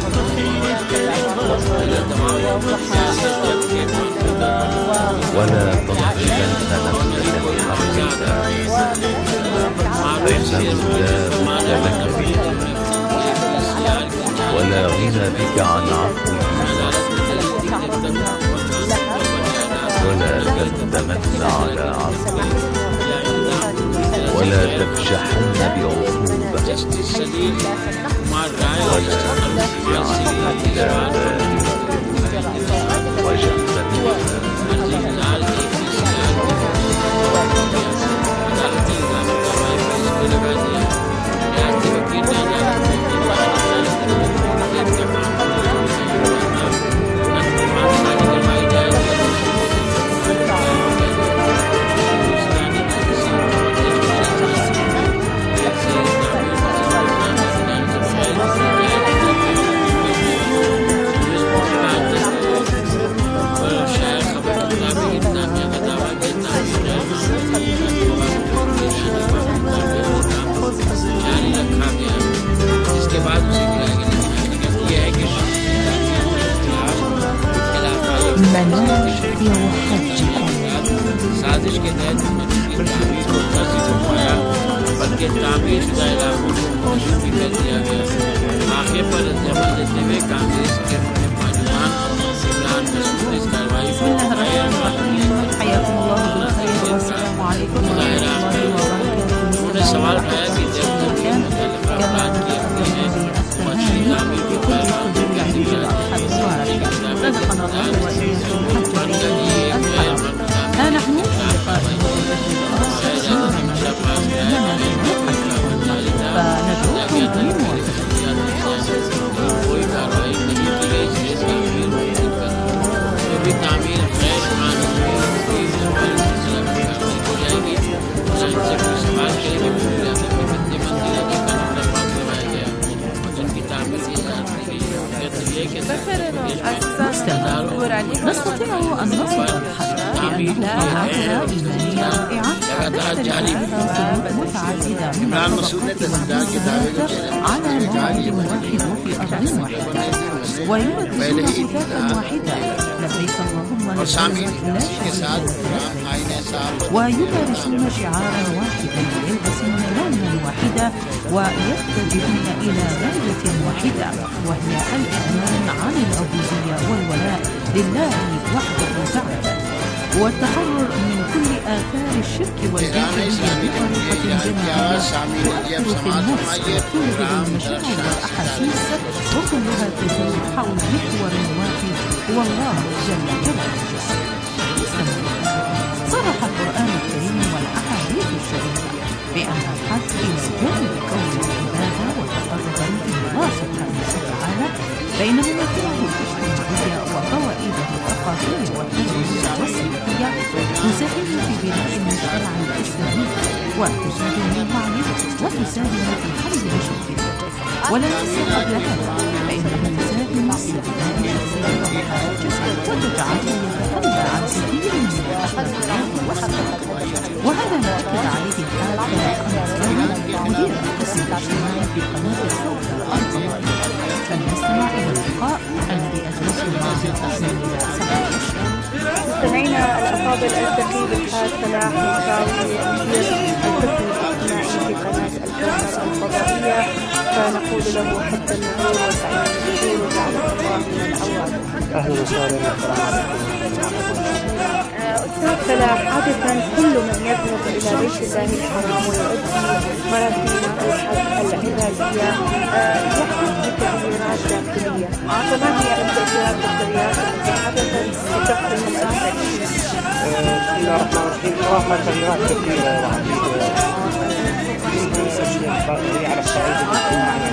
ولا تضربن نفسك بحق الله فإنه لا بد لك به ولا غنى بك عن عفوه ولا تندمن على عفوه ولا تفجحن بعقوبة ولا ترجعن إلى بارئة وجهنم منافع حجكم साजिश के तहत उनकी तामीर को तर्ज करवाया बल्कि तामीर शुदा इलाकों को मौजूद भी कर दिया गया। आखिर पर अमल देते हुए कांग्रेस के पार्लियामान इमरान मसूद इस कार्रवाई को حياكم الله بالخير والسلام عليكم ورحمة الله وبركاته। उन्होंने सवाल उठाया कि जब तक अफराद की अपनी है मछली तामीर की رزقنا الله وإياكم حج الحرام. ها نحن في لقاء فندعوكم نستطيع أن نصف الحج لأنه محاضرة إيمانية رائعة تتبعها سلوك متعددة من الصدقات والمناسبات على موعد واحد وفي أرض واحدة ويرددون صفات واحدة لبيك اللهم لبيك لا شريك لك ويمارسون شعارا واحدا ويلبسون لونا واحدا ويتجهون إلى غاية واحدة وهي الإعلان عن العبودية والولاء لله وحده تعالى والتحرر من كل آثار الشرك والجاهلية بطريقة جماعية تؤثر في النفس وتوجد المشاعر والأحاسيس وكلها تدور حول محور واحد هو الله جل جلاله. صرح القرآن الكريم والأحاديث الشريفة بأن الحج إلى جانب كون العبادة والتقرب إلى الله سبحانه وتعالى بينما مكانه الاجتماعية وفوائده الثقافية والتنموية والسياسية تساهم في بناء المجتمع الإسلامي وتزيد من الوعي وتساهم في حل مشاكله ولا ننسى قبل هذا فإنه يساهم في بناء شخصية وحاجة وتجعله يتخلى عن كثير من الأخلاقيات والسلوك وهذا ما أكد عليه الحاج أنس مدير القسم الاجتماعي في قناة الصوت الفضائية. فلنستمع إلى اللقاء الذي أجلسه مع القسم إلى سبع أشهر نستقبل السفير الحاج صلاح مشاوي مدير القسم الاجتماعي في قناة الكوثر الفضائية، فنقول له حتى النور وسعيد الدخول وجعله الله من العوام. أهلا وسهلا. أستاذ صلاح، عادة كل من يذهب إلى بيت الله الحرام ويؤدي مراسم الحج العبادية يحدث بتغييرات داخلية، فما هي التغييرات التغييرات التي حدثت لشخص من الآخر؟ بسم الله الرحمن الرحيم. صراحة تغييرات كثيرة وعديدة على الصعيد الاجتماعي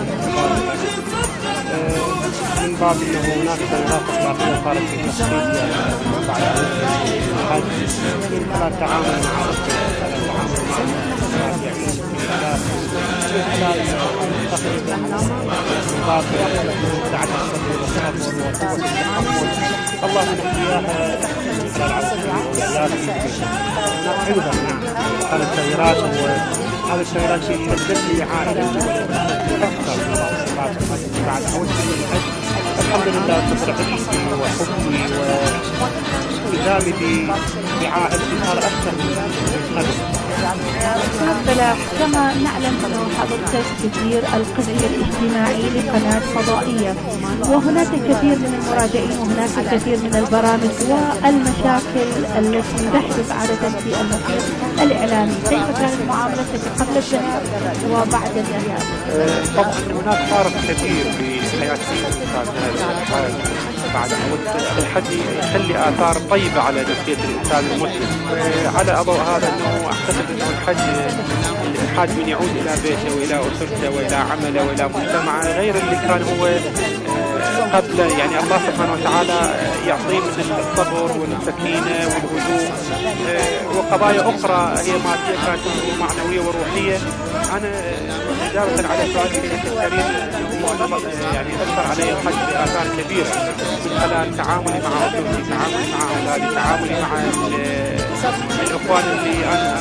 من باب انه هناك تغييرات اخلاقيه صارت في تخطيط بعد الحج من خلال التعامل مع التعامل مع الناس من خلال تخطيط الاحلام من باب سعه الصدر والصبر وقوه التحمل. الله من اياها من خلال العافيه هناك عوده نعم هذه التغييرات وهذه التغييرات تمدد لي عائلتي اكثر بعد أول شيء الحج. الحمد لله كثر عشقي وحبي والتزامي بعائلتي صار أكثر من قبل. أستاذ صلاح، كما نعلم أنه حضرتك تدير القسم الاجتماعي لقناة فضائية، وهناك الكثير من المراجعين وهناك الكثير من البرامج والمشاكل التي تحدث عادة في المحيط الإعلامي، كيف كانت معاملتك قبل الذهاب وبعد الذهاب؟ طبعا هناك فارق كبير في حياتي بعد الحج يخلي آثار طيبة على نفسية الإنسان المسلم. على أضوء هذا أنه أعتقد أنه الحج الحاج من يعود إلى بيته وإلى أسرته وإلى عمله وإلى مجتمعه غير اللي كان هو قبل. يعني الله سبحانه وتعالى يعطيه من الصبر والسكينة والهدوء وقضايا أخرى هي مادية كانت معنوية وروحية. أنا إجابة على سؤالك الكريم يعني أثر علي الحج بآثار كبيرة من خلال تعاملي مع أسرتي، تعاملي مع أولادي، تعاملي مع الإخوان اللي أنا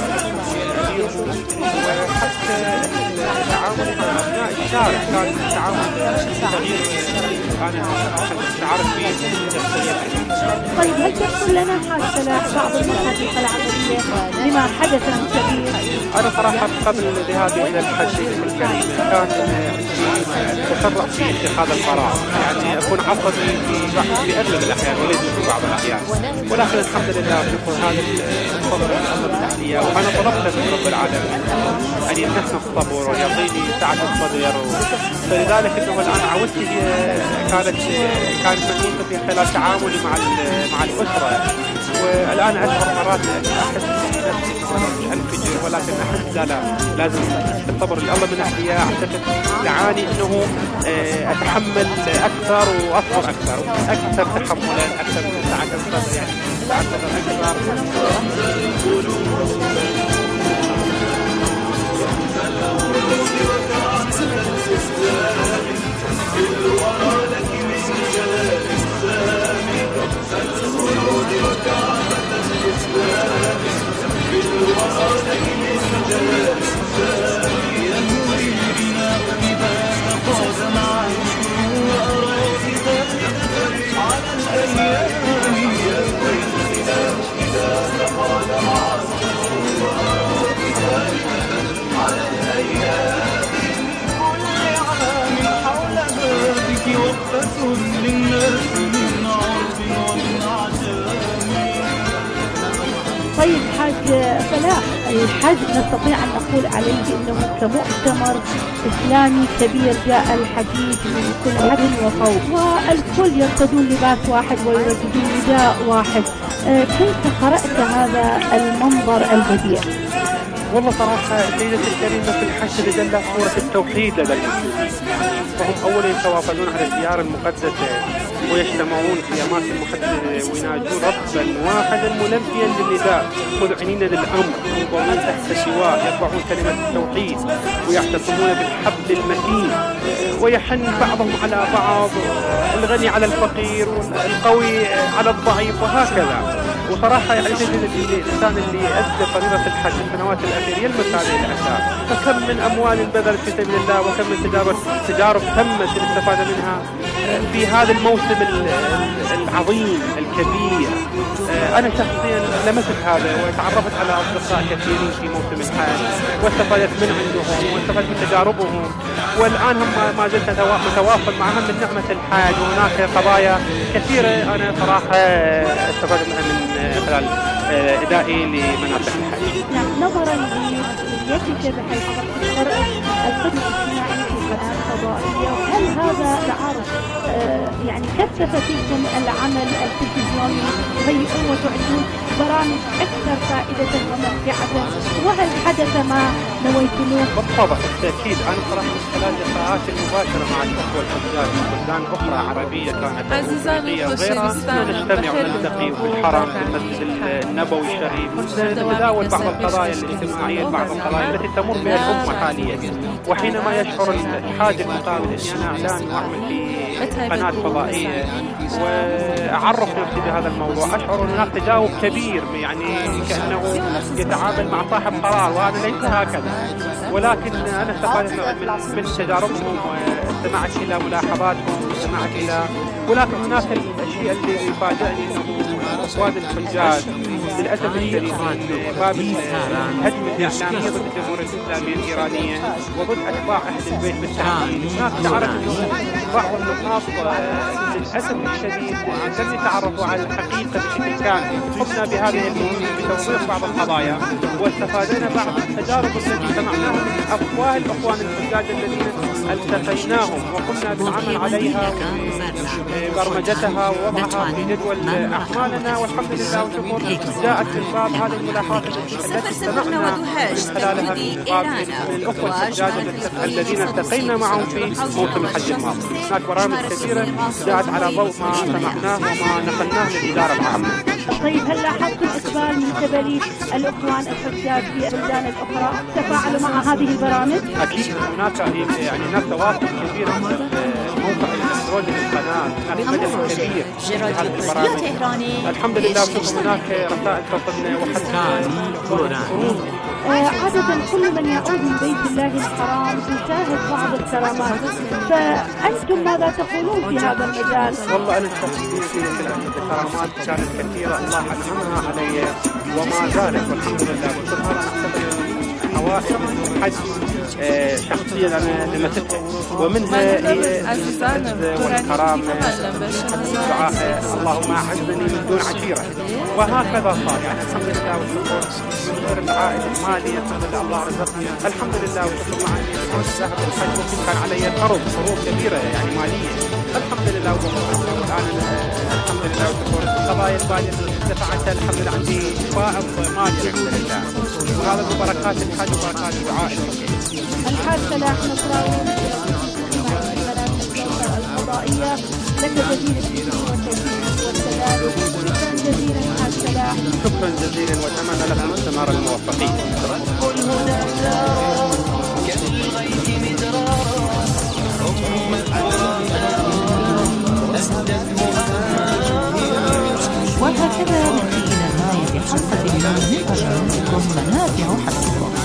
وحتى تعاملي مع أبناء الشارع كان تعامل صغير أنا استعرض فيه. طيب هل تذكر لنا حاج صلاح بعض المحادثة العملية لما حدث من كبير؟ أنا صراحة قبل ذهابي إلى الحج الكريم كان تسرع في اتخاذ القرار، يعني أكون عصبي في في أغلب الأحيان وليس في بعض الأحيان، ولكن الحمد لله بكل هذا الصبر من الله التحلية. وأنا طلبت من رب العالمين أن يمنحنا الصبر ويعطيني سعة الصدر، فلذلك أنه الآن عودتي كانت كانت مدروسة في خلال تعاملي مع مع الأسرة، والآن أشعر مرات أحس نفسي الفجر، ولكن أحس لا لا لازم الصبر اللي الله منح لي أعتقد دعاني أنه أتحمل أكثر وأصبر أكثر أكثر تحملا أكثر من سعة الصدر، يعني سعة الصدر أكثر. طيب حاج صلاح، الحج نستطيع أن نقول عليه أنه كمؤتمر إسلامي كبير جاء الحجيج من كل حد وفوق والكل يرتدون لباس واحد ويرددون نداء واحد، كيف قرأت هذا المنظر البديع؟ والله صراحة ليلة الكريمة في الحج لدى صورة التوحيد لدى المسلمين، فهم أولا يتوافدون على الديار المقدسة ويجتمعون في أماكن محددة ويناجون ربا واحدا ملبيا للنداء مذعنين للأمر منضمين تحت سواه، يرفعون كلمة التوحيد ويعتصمون بالحبل المتين ويحن بعضهم على بعض، الغني على الفقير والقوي على الضعيف وهكذا. وصراحة يعني الإنسان اللي أدى فريضة الحج في السنوات الأخيرة يلمس هذه الآثار، فكم من أموال بذلت في سبيل الله وكم من تجارب تجارب تمت الاستفادة منها في هذا الموسم العظيم كبيرة. أنا شخصيا لمست هذا وتعرفت على أصدقاء كثيرين في موسم الحج واستفدت من عندهم واستفدت من تجاربهم، والآن هم ما زلت متواصل معهم من نعمة الحج، وهناك قضايا كثيرة أنا صراحة استفدت منها من خلال إدائي لمناسك الحج. نعم، نظرا لنيتك بحيث الخدمة الاجتماعية في القناة الفضائية، هل هذا العرض يعني كثف فيكم العمل التلفزيوني تهيئون وتعدون برامج أكثر فائدة ومنفعة، وهل حدث ما نويتموه؟ بالطبع بالتأكيد. أنا صراحة من خلال اللقاءات المباشرة مع الأخوة الحجاج من بلدان أخرى عربية كانت أفريقية وغيرها نجتمع ونلتقي في الحرم في المسجد النبوي الشريف، نتداول بعض القضايا الاجتماعية، بعض القضايا التي تمر بها الأمة حاليا. وحينما يشعر الحاج المقابل أني أنا الآن أعمل في قناة فضائية وأعرف نفسي بهذا الموضوع، أشعر أن هناك تجاوب كبير، يعني كأنه يتعامل مع صاحب قرار، وهذا ليس هكذا. ولكن أنا استفدت من, من تجاربهم واستمعت إلى ملاحظاتهم واستمعت إلى، ولكن هناك الشيء اللي يفاجئني أنه أخوان الحجاج للأسف الشديد باب الهجمة الإعلامية ضد الجمهورية الإسلامية الإيرانية وضد أتباع أهل البيت بالتحديد، هناك تعرف أنه بعض النقاط للأسف الشديد لم يتعرفوا على الحقيقة بشكل كامل. قمنا بهذه بتوضيح بعض القضايا واستفادنا بعض التجارب التي سمعناها من أفواه الأخوان الحجاج الذين التقيناهم، وقمنا بالعمل عليها وبرمجتها ووضعها في جدول أعمالنا، والحمد لله والشكر جاءت في الباب هذه الملاحظات التي سمعنا من خلالها من الأخوة الحجاج الذين التقينا معهم في موسم الحج الماضي. هناك برامج كثيرة جاءت على ضوء ما سمعناه وما نقلناه للإدارة العامة. طيب، هل لاحظتم إقبال من قبل الأخوان الحجاج في البلدان الأخرى تفاعلوا مع هذه البرامج؟ أكيد هناك يعني هناك تواصل كبير موقع الإلكتروني للقناة، هناك مجال كبير في هذه البرامج. الحمد لله شوف هناك رسائل تصلنا وحتى عادة كل من يعود من بيت الله الحرام يشاهد بعض الكرامات، فأنتم ماذا تقولون في هذا المجال؟ والله أنا شخصيا في الكرامات كانت كثيرة، الله أنعمها علي وما زالت والحمد لله. وكل هذا نعتبر حوائج الحج شخصيا أنا لمستها، ومنها هي العز والكرام دعاء اللهم أعزني من دون عشيرة، وهكذا صار. يعني الحمد لله والشكر من غير العائد المالي الحمد لله الله رزقني الحمد لله والشكر. مع اني ذهب الحج وكنت كان علي قرض قروض كبيرة يعني مالية، الحمد لله والآن الحمد لله والشكر. القضايا الباقية دفعتها الحمد لله عندي فائض مالي الحمد لله، وهذا من بركات الحج وبركات دعائي. الحاج سلاح نصراوي الفضائية، لك جزيل الشكر والسلام، شكرا جزيلا حاج سلاح. شكرا جزيلا وأتمنى لكم الاستمرار الموفقين. وهكذا نأتي إلى نهاية حلقة اليوم من برنامجكم منافع حسبكم.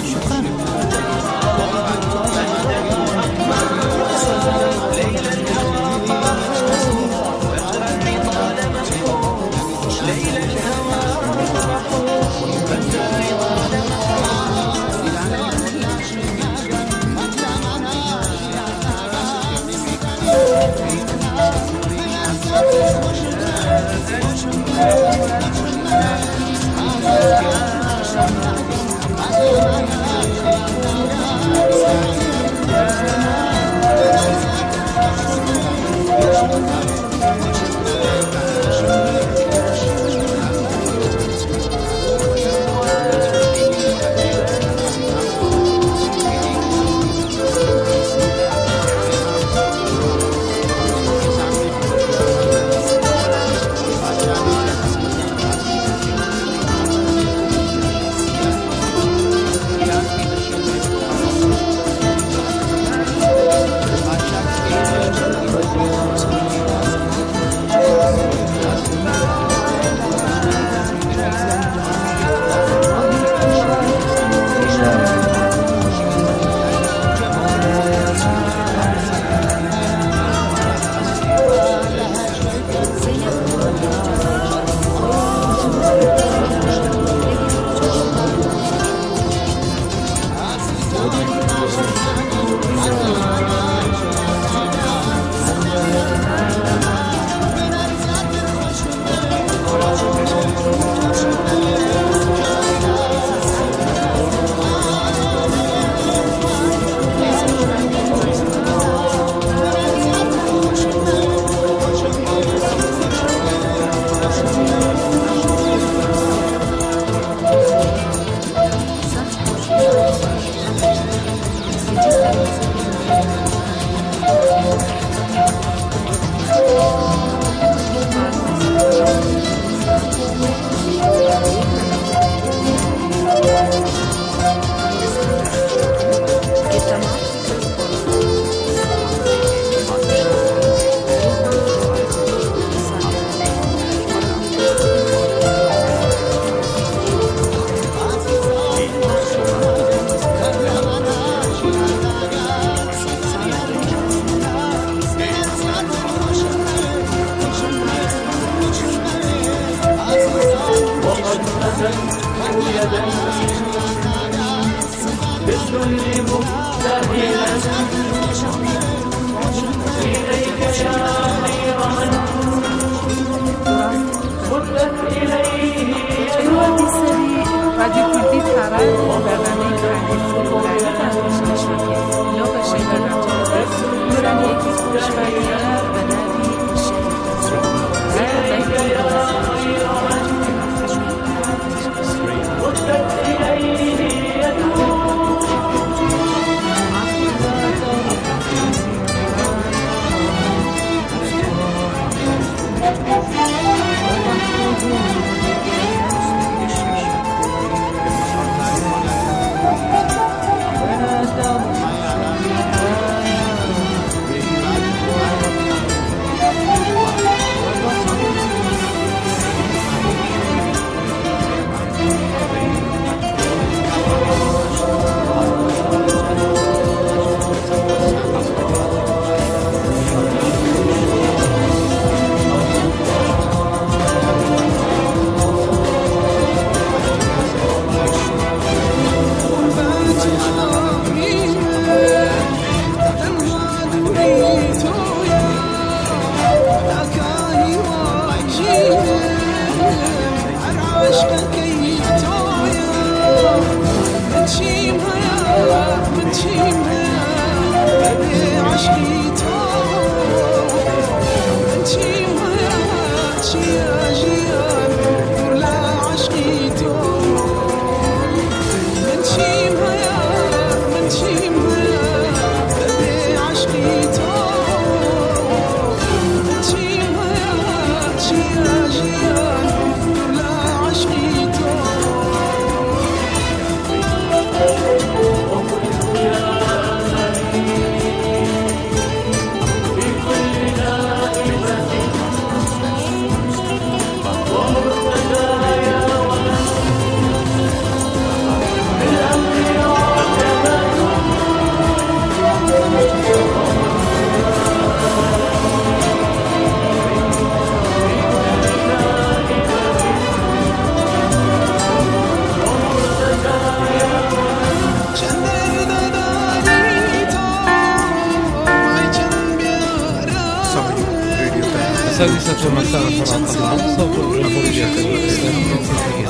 السادسة مساء هنا طهران صوت الجمهورية الإسلامية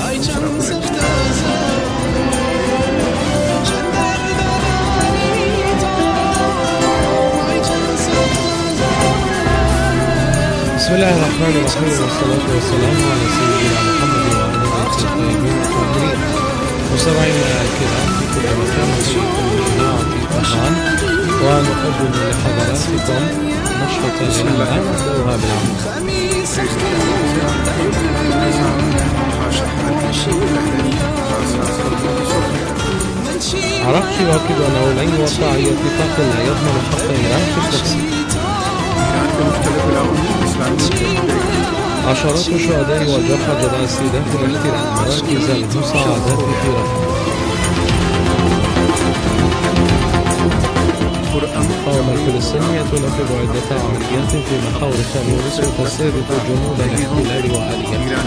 بسم الله الرحمن الرحيم والصلاة والسلام على سيدنا محمد وعلى آله الطيبين الطاهرين. مستمعينا الكرام في كل مكان وسيكم بالإذاعة في طهران، ونقدم لحضراتكم نشرة الإعلام ندورها بالعمل. عراق يؤكد أنه لن يوقع أي اتفاق لا يضمن حق إيران في التفسير. عشرات الشهداء والجرحى جراء استهداف الاحتلال مراكز المساعدات في رفح. المقاومة الفلسطينية تنفذ عدة عمليات في محاور خان يونس وتستهدف جنود الاحتلال وآليته.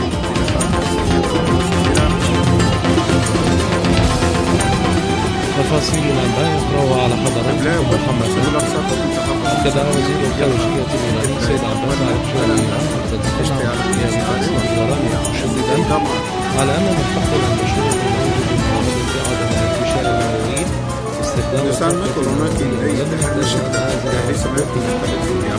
تفاصيل الأنباء يقرأها على حضراتكم محمد. كذا وزير الخارجية الإيراني سيد عباس عرفشي إيران تتكلم عن قيام رئيس الوزراء مشددا على أن من حق المشروع الموجود في عدم الانتشار النووي استخدام الطاقة